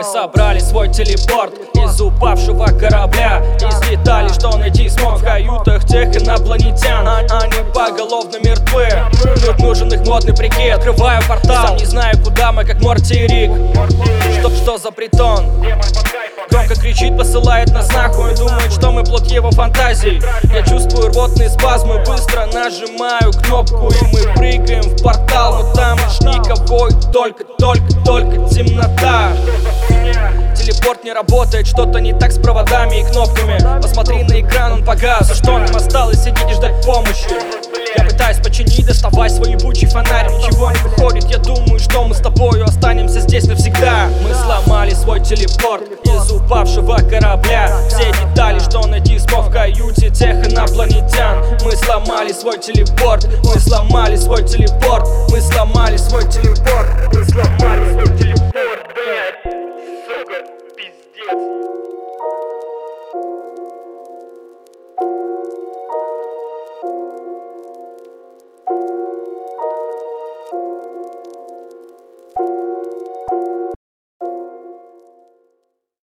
собрали свой телепорт из упавшего корабля, из деталей, что найти смог в каютах тех инопланетян. Они поголовно мертвы, нужен их модный прикид. Открываю портал, сам не знаю куда мы, как Морти и Рик. Что за притон? Громко кричит, посылает нас нахуй, думает, что мы плод его фантазий. Я чувствую рвотные спазмы, быстро нажимаю кнопку, и мы прыгаем в портал. Но там уж никого, и только темнота. Телепорт не работает, что-то не так с проводами и кнопками. Посмотри на экран, он погас. А что нам осталось сидеть и ждать помощи? Я пытаюсь починить, доставай свой ебучий фонарь. Ничего не выходит, я думаю, что мы с тобою останемся здесь навсегда. Мы сломали свой телепорт из упавшего корабля. Все детали, что найти смог в каюте тех инопланетян. Мы сломали свой телепорт, мы сломали свой телепорт, мы сломали свой телепорт, мы сломали свой телепорт, блядь, сука, пиздец.